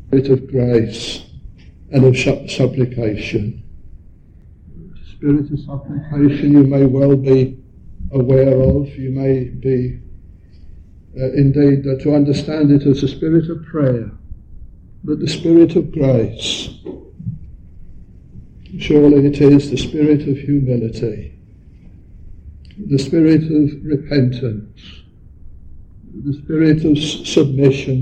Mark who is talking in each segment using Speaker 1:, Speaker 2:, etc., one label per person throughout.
Speaker 1: Spirit of grace and of supplication. Spirit of supplication you may well be aware of. You may be indeed to understand it as a spirit of prayer, but the spirit of grace, surely it is the spirit of humility, the spirit of repentance, the spirit of submission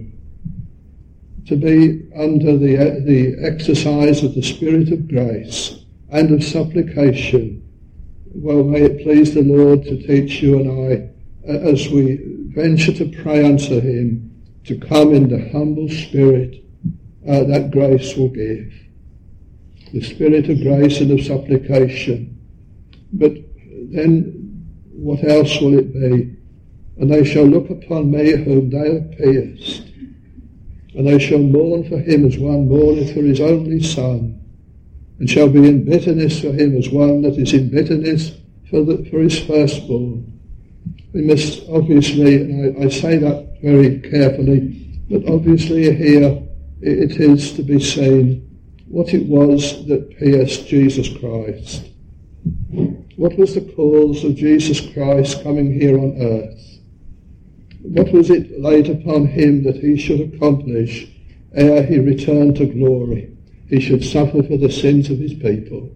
Speaker 1: to be under the exercise of the spirit of grace and of supplication. Well, may it please the Lord to teach you and I, as we venture to pray unto him, to come in the humble spirit that grace will give. The spirit of grace and of supplication. But then what else will it be? And they shall look upon me whom they have pierced, and they shall mourn for him as one mourneth for his only son, and shall be in bitterness for him as one that is in bitterness for his firstborn. We must obviously, and I say that very carefully, but obviously here it is to be seen what it was that pierced Jesus Christ. What was the cause of Jesus Christ coming here on earth? What was it laid upon him that he should accomplish ere he returned to glory? He should suffer for the sins of his people.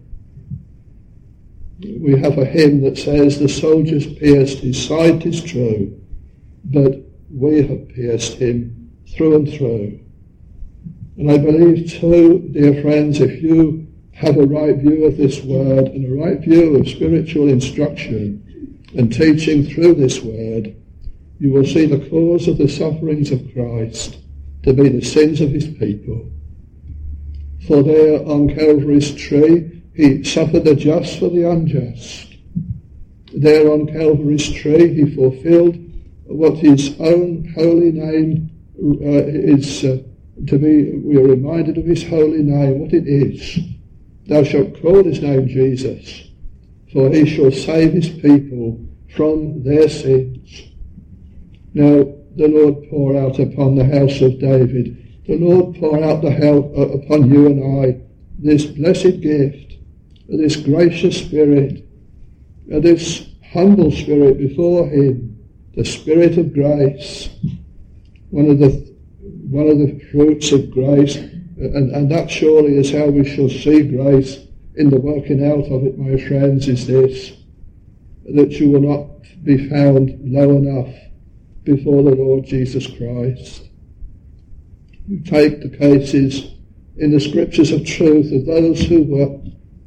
Speaker 1: We have a hymn that says, the soldiers pierced his side, 'tis true, but we have pierced him through and through. And I believe too, dear friends, if you have a right view of this word and a right view of spiritual instruction and teaching through this word, you will see the cause of the sufferings of Christ to be the sins of his people. For there on Calvary's tree, he suffered the just for the unjust. There on Calvary's tree, he fulfilled what his own holy name is to be. We are reminded of his holy name, what it is. Thou shalt call his name Jesus, for he shall save his people from their sins. Now, the Lord pour out upon the house of David, the Lord pour out upon you and I this blessed gift, this gracious spirit, this humble spirit before him, the spirit of grace, one of the fruits of grace, and that surely is how we shall see grace in the working out of it, my friends, is this, that you will not be found low enough before the Lord Jesus Christ. You take the cases in the scriptures of truth of those who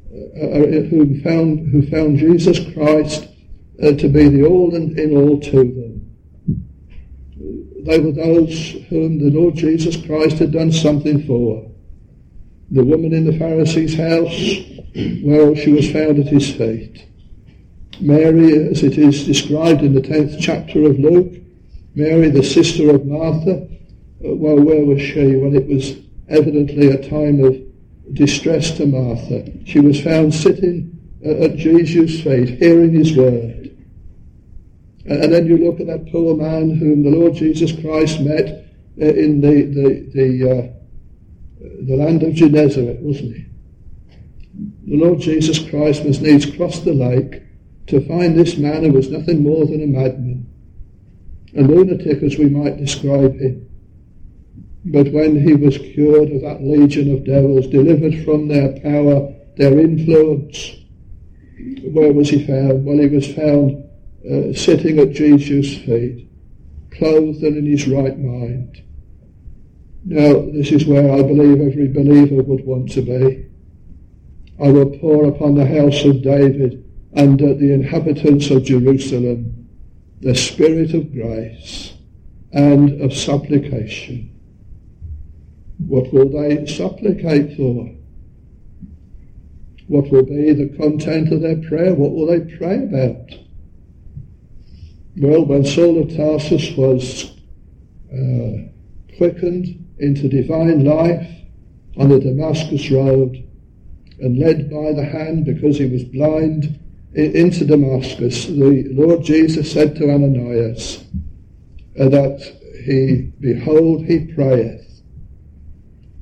Speaker 1: found Jesus Christ to be the all and in all to them. They were those whom the Lord Jesus Christ had done something for. The woman in the Pharisee's house, well, she was found at his feet. Mary, as it is described in the 10th chapter of Luke, Mary, the sister of Martha, well, where was she when it was evidently a time of distress to Martha? She was found sitting at Jesus' feet, hearing his word. And then you look at that poor man whom the Lord Jesus Christ met in the land of Gennesaret, wasn't he? The Lord Jesus Christ must needs cross the lake to find this man who was nothing more than a madman, a lunatic as we might describe him. But when he was cured of that legion of devils, delivered from their power, their influence, where was he found? Well, he was found sitting at Jesus' feet, clothed and in his right mind. Now, this is where I believe every believer would want to be. I will pour upon the house of David and the inhabitants of Jerusalem the spirit of grace and of supplication. What will they supplicate for? What will be the content of their prayer? What will they pray about? Well, when Saul of Tarsus was quickened into divine life on the Damascus road and led by the hand because he was blind into Damascus, the Lord Jesus said to Ananias that behold, he prayeth,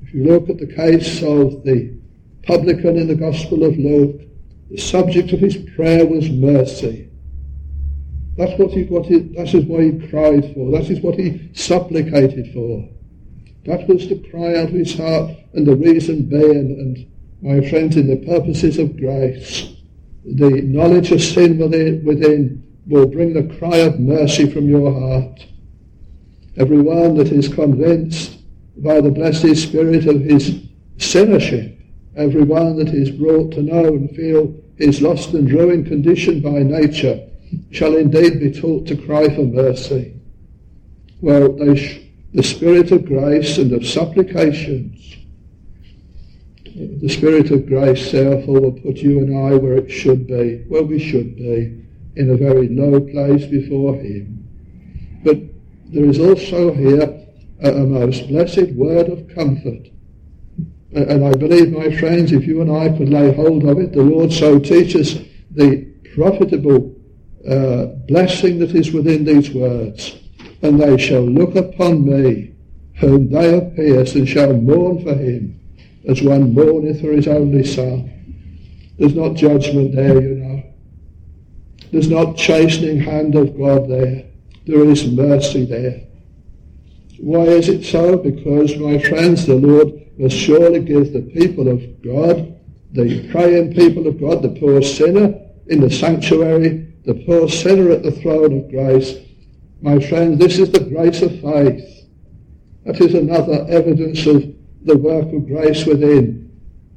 Speaker 1: If you look at the case of the publican in the Gospel of Luke, the subject of his prayer was mercy. That is what he cried for. That is what he supplicated for. That was the cry out of his heart, and the reason being, and my friends, in the purposes of grace, the knowledge of sin within will bring the cry of mercy from your heart. Everyone that is convinced by the blessed Spirit of his sinnership, everyone that is brought to know and feel his lost and ruined condition by nature, shall indeed be taught to cry for mercy. Well, the Spirit of grace and of supplications, the Spirit of grace, therefore, will put you and I where it should be, where we should be, in a very low place before him. But there is also here a most blessed word of comfort. And I believe, my friends, if you and I could lay hold of it, the Lord so teaches the profitable blessing that is within these words. And they shall look upon me, whom they have pierced, and shall mourn for him, as one mourneth for his only son. There's not judgment there, you know. There's not chastening hand of God there. There is mercy there. Why is it so? Because, my friends, the Lord must surely give the people of God, the praying people of God, the poor sinner in the sanctuary, the poor sinner at the throne of grace. My friends, this is the grace of faith. That is another evidence of the work of grace within.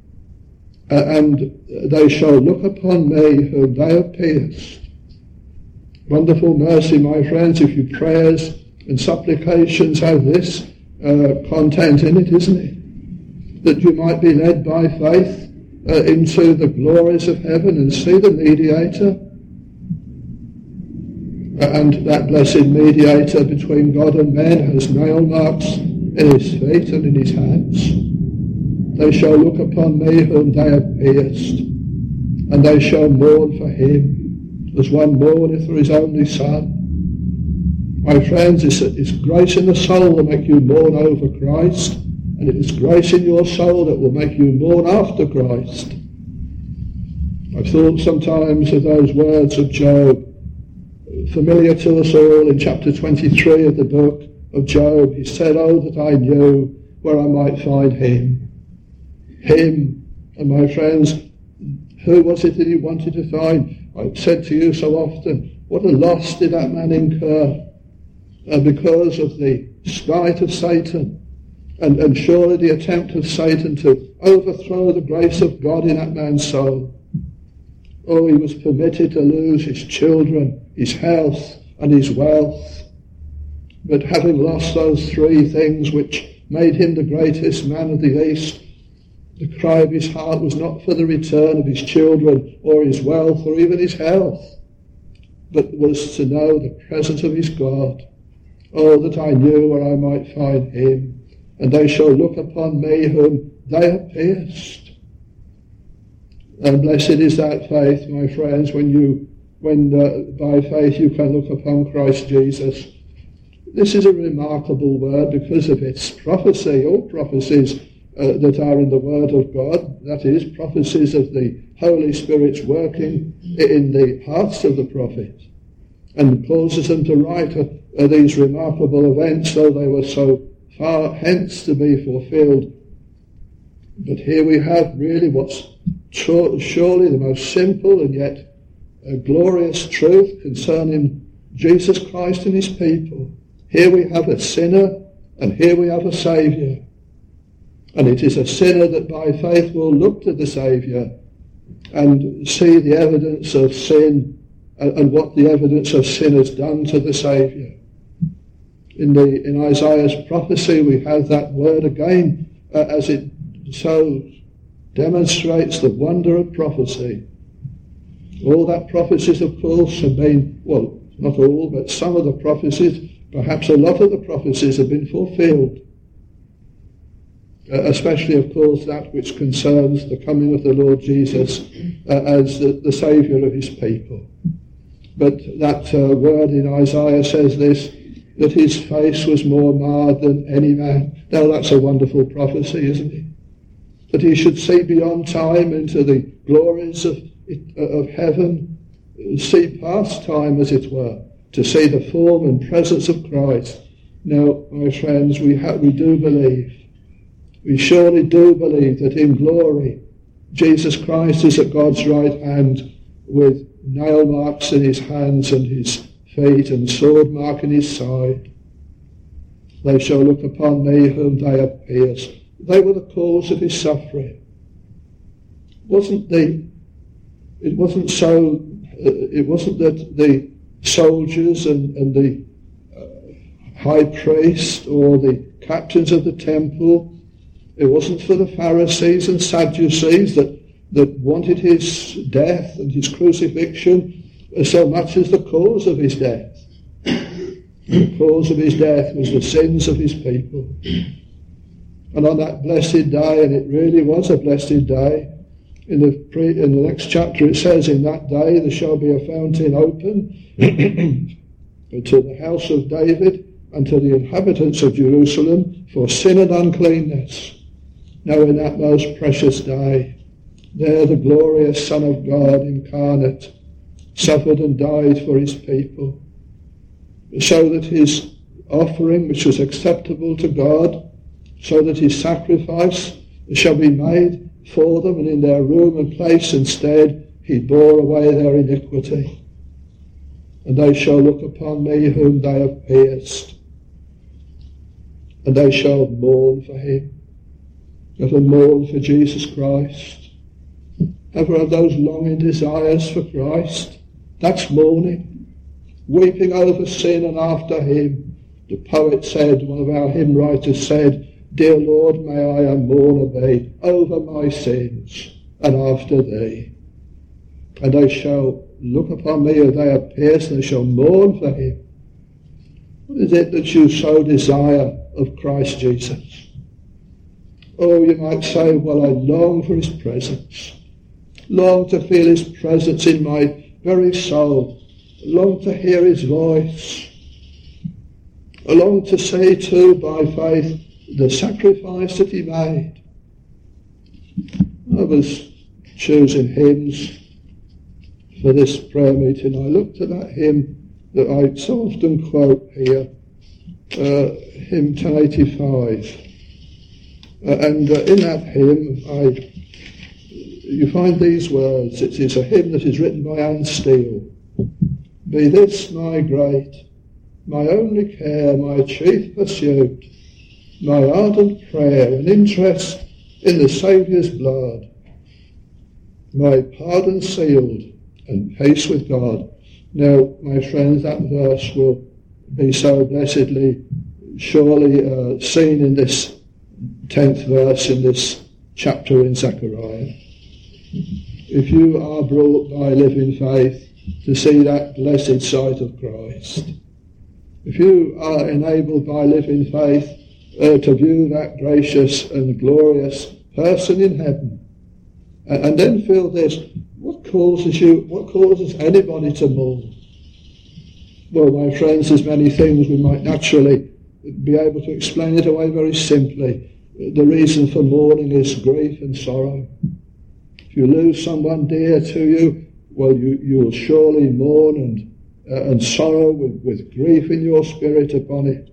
Speaker 1: And they shall look upon me whom they have pierced. Wonderful mercy, my friends, if your prayers and supplications have this content in it, isn't it? That you might be led by faith into the glories of heaven and see the mediator. And that blessed mediator between God and men has nail marks in his feet and in his hands. They shall look upon me whom they have pierced, and they shall mourn for him, as one mourneth for his only son. My friends, it's grace in the soul that make you mourn over Christ, and it is grace in your soul that will make you mourn after Christ. I've thought sometimes of those words of Job, familiar to us all in chapter 23 of the book of Job. He said, "Oh, that I knew where I might find him." Him. And my friends, who was it that he wanted to find? I've said to you so often, what a loss did that man incur because of the spite of Satan, and surely the attempt of Satan to overthrow the grace of God in that man's soul. Oh, he was permitted to lose his children, his health, and his wealth. But having lost those three things which made him the greatest man of the East, the cry of his heart was not for the return of his children or his wealth or even his health, but was to know the presence of his God. Oh, that I knew where I might find him, and they shall look upon me whom they have pierced. And blessed is that faith, my friends, when by faith you can look upon Christ Jesus. This is a remarkable word because of its prophecy. All prophecies that are in the Word of God, that is, prophecies of the Holy Spirit's working in the hearts of the prophet, and causes them to write these remarkable events, though they were so far hence to be fulfilled. But here we have really what's surely the most simple and yet a glorious truth concerning Jesus Christ and his people. Here we have a sinner, and here we have a Saviour. And it is a sinner that by faith will look to the Saviour and see the evidence of sin and what the evidence of sin has done to the Saviour. In Isaiah's prophecy we have that word again as it so demonstrates the wonder of prophecy. All that prophecies, of course, have been, well, not all, but some of the prophecies, perhaps a lot of the prophecies have been fulfilled. Especially, of course, that which concerns the coming of the Lord Jesus as the Saviour of his people. But that word in Isaiah says this, that his face was more marred than any man. Now that's a wonderful prophecy, isn't it? That he should see beyond time into the glories of heaven, see past time, as it were, to see the form and presence of Christ. Now, my friends, we do believe, we surely do believe that in glory, Jesus Christ is at God's right hand with nail marks in his hands and his feet and sword mark in his side. They shall look upon me whom they have pierced. They were the cause of his suffering. It wasn't that the soldiers and the high priest or the captains of the temple, it wasn't for the Pharisees and Sadducees that wanted his death and his crucifixion so much as the cause of his death. The cause of his death was the sins of his people. And on that blessed day, and it really was a blessed day, in the next chapter it says, in that day there shall be a fountain open to the house of David and to the inhabitants of Jerusalem for sin and uncleanness. Now in that most precious day, there the glorious Son of God incarnate suffered and died for his people, so that his offering, which was acceptable to God, so that his sacrifice shall be made for them, and in their room and place instead he bore away their iniquity. And they shall look upon me whom they have pierced, and they shall mourn for him. Let them mourn for Jesus Christ. Ever have those longing desires for Christ? That's mourning. Weeping over sin and after him. The poet said, one of our hymn writers said, Dear Lord, may I mourn of thee over my sins and after thee. And they shall look upon me whom they have pierced, and they shall mourn for him. What is it that you so desire of Christ Jesus? Oh, you might say, well, I long for his presence. Long to feel his presence in my very soul. Long to hear his voice. I long to see too by faith the sacrifice that he made. I was choosing hymns for this prayer meeting. I looked at that hymn that I so often quote here, hymn 1085. And in that hymn, you find these words. It is a hymn that is written by Anne Steele. Be this my great, my only care, my chief pursuit, my ardent prayer and interest in the Saviour's blood, my pardon sealed and peace with God. Now, my friends, that verse will be so blessedly, surely seen in this 10th verse in this chapter in Zechariah. If you are brought by living faith to see that blessed sight of Christ, if you are enabled by living faith to view that gracious and glorious person in heaven, and then feel this, what causes anybody to mourn? Well, my friends, there's many things. We might naturally be able to explain it away very simply. The reason for mourning is grief and sorrow. If you lose someone dear to you, well, you'll surely mourn and sorrow with grief in your spirit upon it.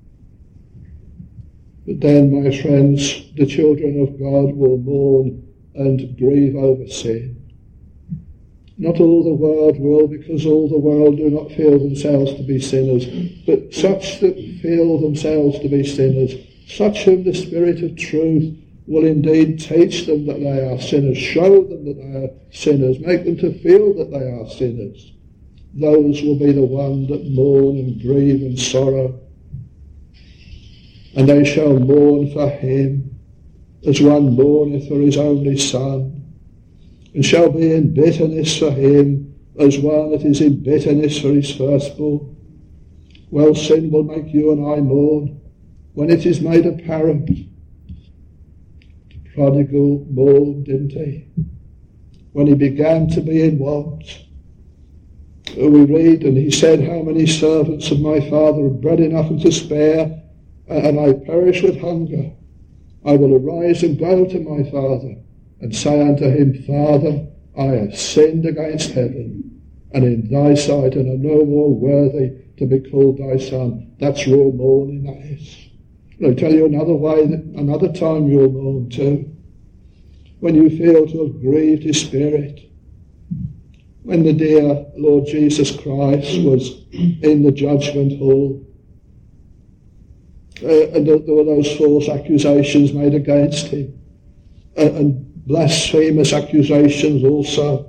Speaker 1: But then, my friends, the children of God will mourn and grieve over sin. Not all the world will, because all the world do not feel themselves to be sinners, but such that feel themselves to be sinners, such whom the Spirit of truth will indeed teach them that they are sinners, show them that they are sinners, make them to feel that they are sinners. Those will be the ones that mourn and grieve and sorrow. And they shall mourn for him, as one mourneth for his only son, and shall be in bitterness for him, as one that is in bitterness for his firstborn. Well, sin will make you and I mourn when it is made apparent. The prodigal mourned, didn't he? When he began to be in want. We read, and he said, how many servants of my father have bread enough and to spare, and I perish with hunger? I will arise and go to my father, and say unto him, Father, I have sinned against heaven, and in thy sight, and am no more worthy to be called thy son. That's real mourning, that is. I'll tell you another way, another time you'll mourn too. When you feel to have grieved his spirit. When the dear Lord Jesus Christ was in the judgment hall, and there were those false accusations made against him, and blasphemous accusations also.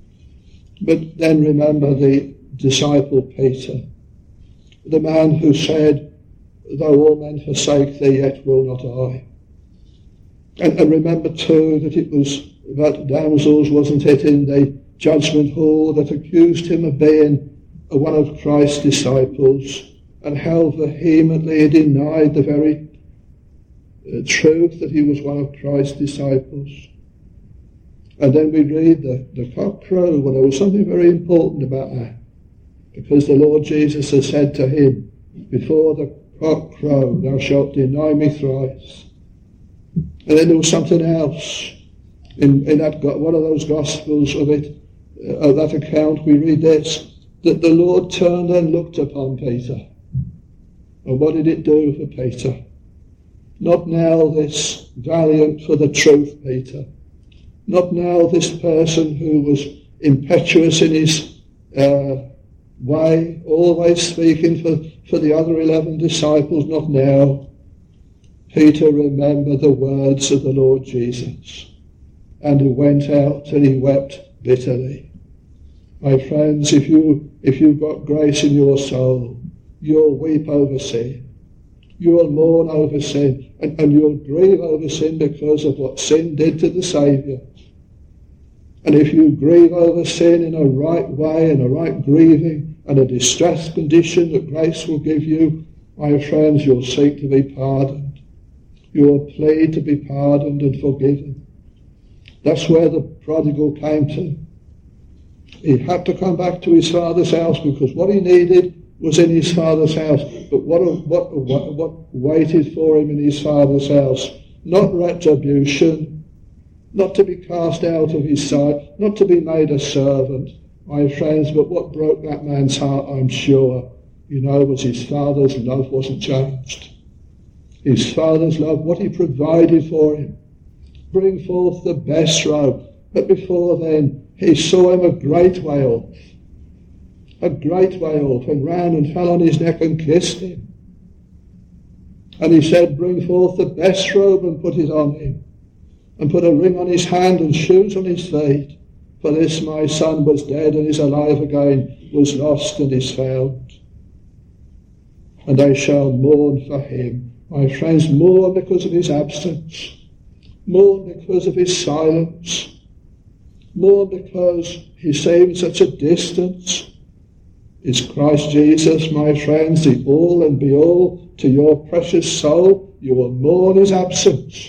Speaker 1: But then remember the disciple Peter, the man who said, though all men forsake thee, yet will not I. And remember too that it was that damsels, wasn't it, in the judgment hall that accused him of being one of Christ's disciples, and how vehemently he denied the very truth that he was one of Christ's disciples. And then we read the cock crow. Well, there was something very important about that, because the Lord Jesus has said to him, before the cock crow, thou shalt deny me thrice. And then there was something else in that one of those Gospels of it, of that account. We read this, that the Lord turned and looked upon Peter. And what did it do for Peter? Not now this valiant for the truth Peter. Not now this person who was impetuous in his way, always speaking for the other 11 disciples. Not now. Peter remembered the words of the Lord Jesus, and he went out and he wept bitterly. My friends, if you've got grace in your soul, you'll weep over sin. You'll mourn over sin, and you'll grieve over sin because of what sin did to the Saviour. And if you grieve over sin in a right way, in a right grieving, and a distressed condition that grace will give you, my friends, you'll seek to be pardoned. You'll plead to be pardoned and forgiven. That's where the prodigal came to. He had to come back to his father's house because what he needed was in his father's house. But what waited for him in his father's house? Not retribution, not to be cast out of his sight, not to be made a servant, my friends, but what broke that man's heart, I'm sure, was his father's love wasn't changed. His father's love, what he provided for him. Bring forth the best robe. But before then, he saw him a great way off, and ran and fell on his neck and kissed him. And he said, bring forth the best robe and put it on him, and put a ring on his hand and shoes on his feet. For this my son was dead and is alive again, was lost and is found. And they shall mourn for him. My friends, mourn because of his absence. Mourn because of his silence. Mourn because he seemed such a distance. Is Christ Jesus, my friends, the all and be all to your precious soul? You will mourn his absence.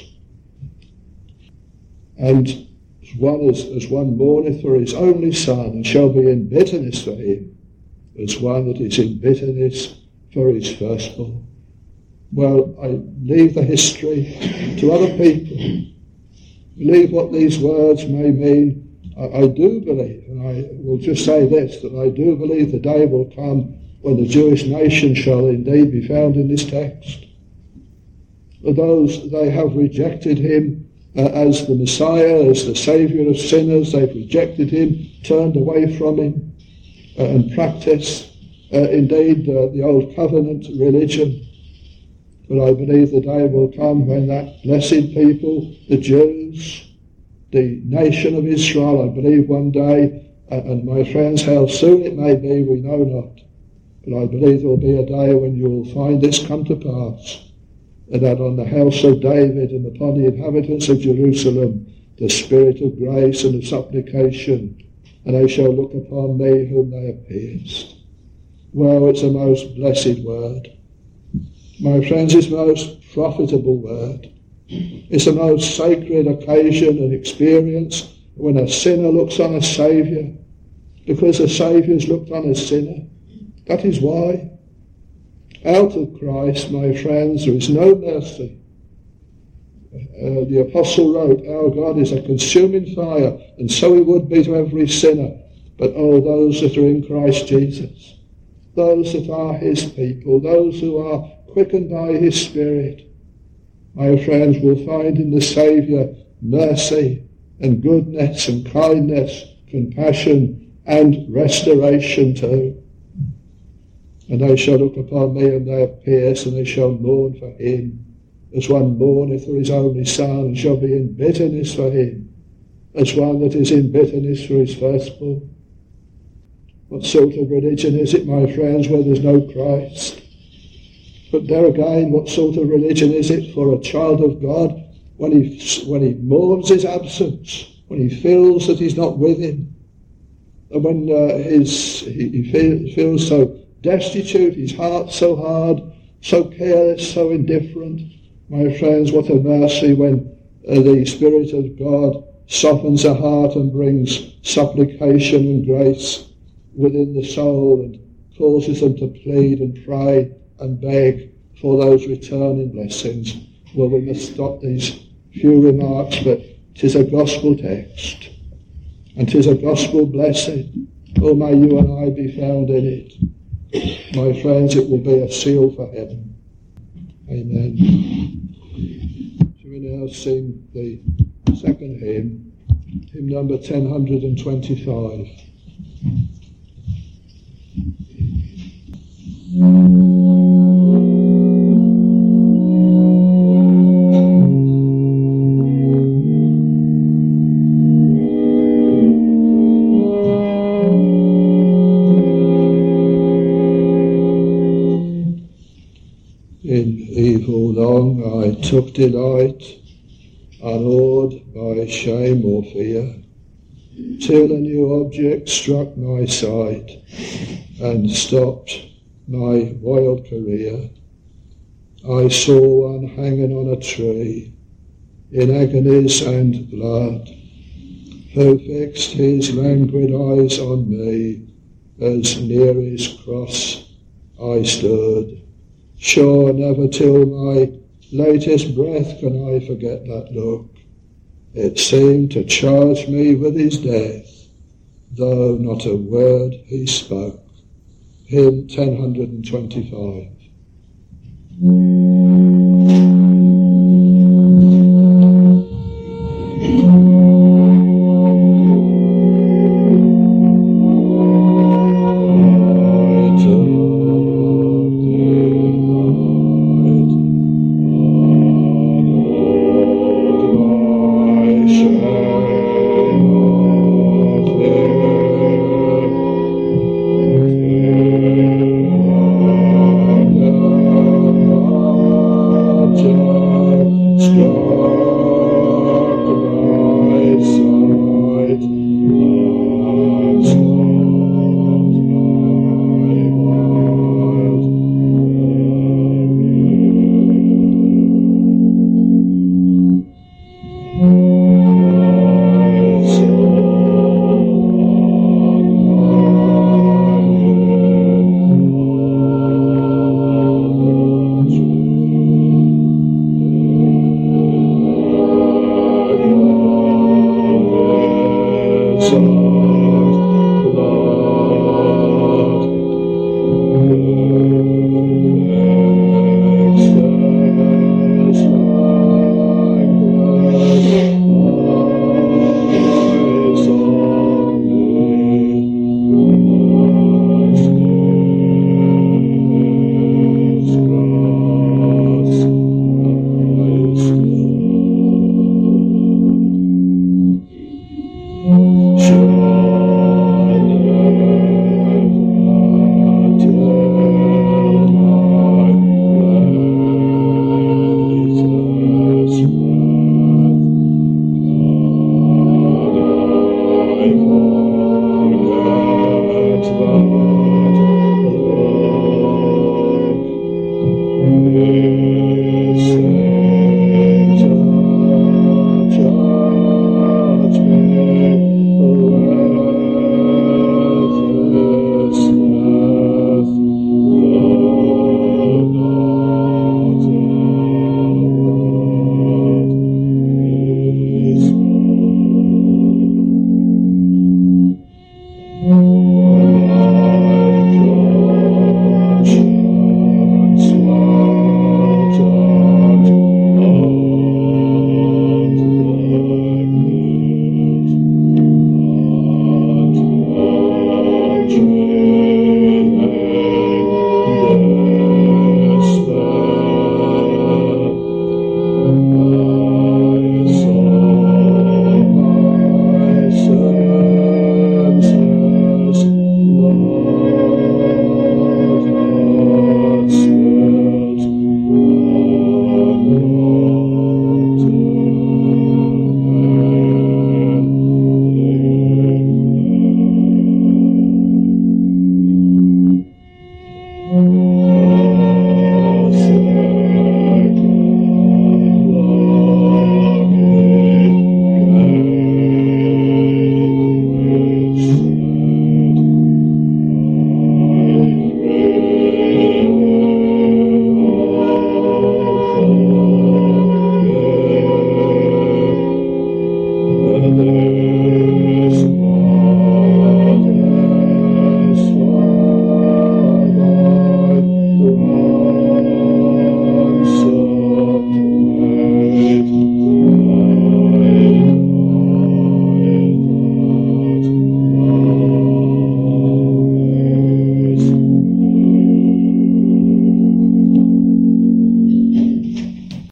Speaker 1: And as one mourneth for his only son, and shall be in bitterness for him, as one that is in bitterness for his firstborn. Well, I leave the history to other people. Leave what these words may mean. I do believe, and I will just say this, that I do believe the day will come when the Jewish nation shall indeed be found in this text. Those, they have rejected him as the Messiah, as the Saviour of sinners. They've rejected him, turned away from him, and practiced indeed the old covenant religion. But I believe the day will come when that blessed people, the Jews, the nation of Israel, I believe one day, and my friends, how soon it may be, we know not. But I believe there will be a day when you will find this come to pass, and that on the house of David and upon the inhabitants of Jerusalem, the spirit of grace and of supplication, and they shall look upon me whom they have pierced. Well, it's a most blessed word. My friends, it's a most profitable word. It's a most sacred occasion and experience when a sinner looks on a Saviour because the Saviour's looked on a sinner. That is why. Out of Christ, my friends, there is no mercy. The apostle wrote, our God is a consuming fire, and so he would be to every sinner. But those that are in Christ Jesus, those that are his people, those who are quickened by his Spirit, my friends, will find in the Saviour mercy and goodness and kindness, compassion and restoration too. And they shall look upon me and they are pierced, and they shall mourn for him, as one mourneth for his only son, and shall be in bitterness for him, as one that is in bitterness for his firstborn. What sort of religion is it, my friends, where there's no Christ? But there again, what sort of religion is it for a child of God when he mourns his absence, when he feels that he's not with him, and when he feels so destitute, his heart so hard, so careless, so indifferent? My friends, what a mercy when the Spirit of God softens the heart and brings supplication and grace within the soul and causes them to plead and pray and beg for those returning blessings. Well, we must stop these few remarks, but 'tis a gospel text, and 'tis a gospel blessing. Oh, may you and I be found in it. My friends, it will be a seal for heaven. Amen. Shall we now sing the second hymn, hymn number 1025. In evil long I took delight, unawed by shame or fear, till a new object struck my sight and stopped my wild career. I saw one hanging on a tree, in agonies and blood, who fixed his languid eyes on me, as near his cross I stood. Sure, never till my latest breath can I forget that look. It seemed to charge me with his death, though not a word he spoke. Hymn 1025.